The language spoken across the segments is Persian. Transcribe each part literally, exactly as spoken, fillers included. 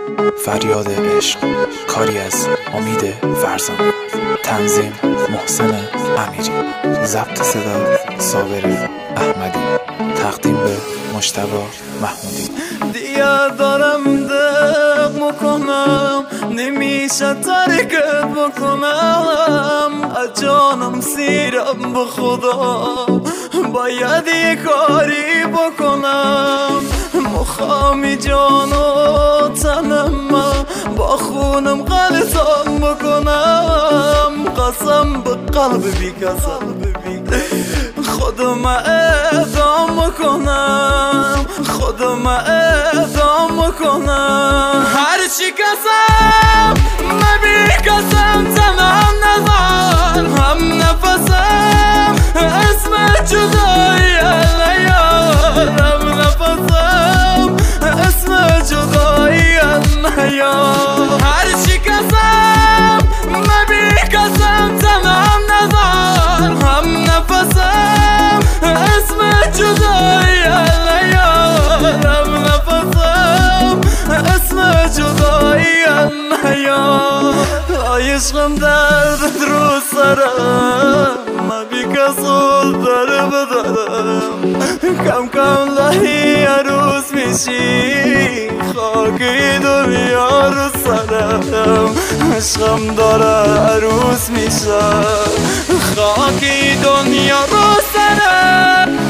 فریاد عشق، کاری از امید فرزامی. تنظیم محسن امیری. ضبط صدا صابر احمدی. تقدیم به مجتبی محمودی. دیگه دارم دق میکنم، نمیشه ترکت بکنم. از جانم سیرم به خدا، باید یه کاری بکنم. مخامی جان و تنم با خونم غلطم بکنم. قسم به قلب بی قسم خودم اعدام کنم، خودم اعدام کنم. هر چی کسم مبی کسم تنم نزار، هم نفسم اسم جدایی نیار، هم نفسم اسم جدایی نیار. هر چی کسم مبی کسم تنم نزار، هم نفسم اسم جدایی نیار، هم نفسم اسم جدایی نیار. عشقم درد رو سرم، مبی کسول در بدرم. کم کم لحی عروس میشی، خاکی دنیا رو سرم. عشقم داره عروس میشه، خاکی دنیا رو سرم.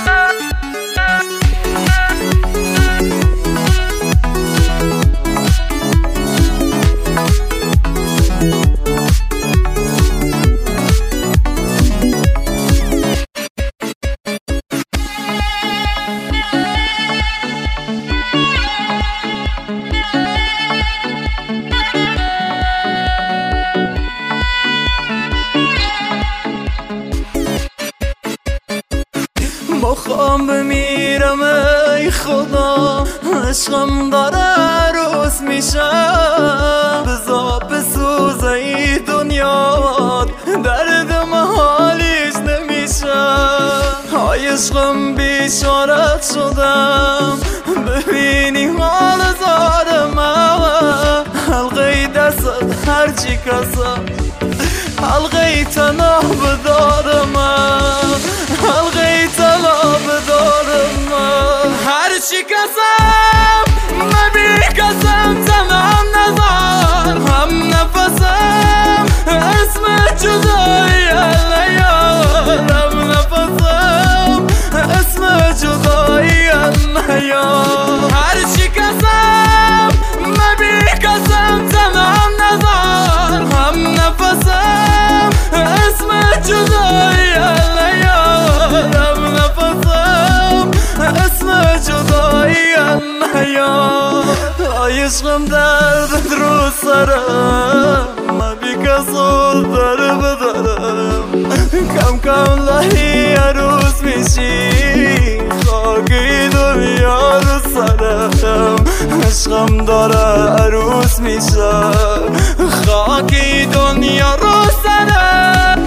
مخوام بمیرم ای خدا، عشقم داره عروس میشه. بزا بسوزه ای دنیا، دردم حالیش نمیشه. عشقم بیشارت شدم، ببینی حال زارم. حلقه دست هرچی کسم، حلقه تنها بدارم، حلقه تنها بدارم. هر چی کسم مبی کسم تنم نزار، هم نفسم اسم جدایی نیار، هم نفسم اسم جدایی نیار. هر چی کسم مبی کسم تنم نزار، هم نفسم اسم جدایی نیار، هم نفسم اسم جدایی نیار. عشقم درد رو سرم، مبی کسول در بدرم. کم کم لحی عروس میشی، خاکی دنیا رو سرم. عشقم داره عروس میشه، خاکی دنیا رو سرم.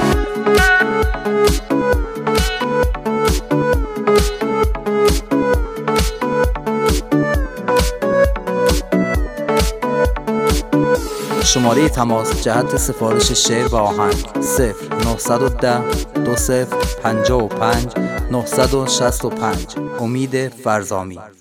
شماره تماس جهت سفارش شعر و آهنگ صفر نه یک صفر دو صفر پنج پنج نه شش پنج. امید فرزامی.